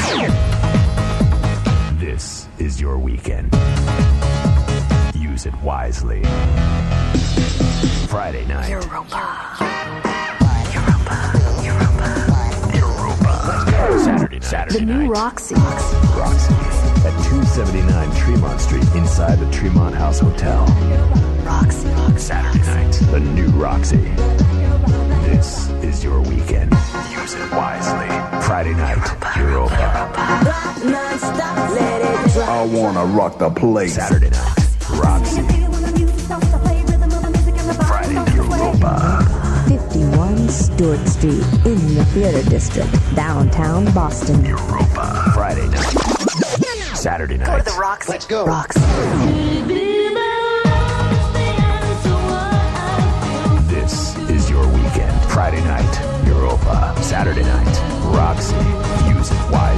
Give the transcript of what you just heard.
This is your weekend. Use it wisely. Friday night. Europa. Saturday the night. new Roxy. Roxy. At 279 Tremont Street inside the Tremont House Hotel. Roxy. Saturday night. The new Roxy. This is your weekend. Use it wisely. Friday night. Europa. I wanna rock the place. Saturday night. Roxy. Friday. Europa. 51 Stewart Street in the Theater District, downtown Boston. Europa. Friday night. Saturday night. Go to the Roxy. Let's go. Roxy. This is your weekend. Friday night. Europa. Saturday night. Roxy. Use it wisely.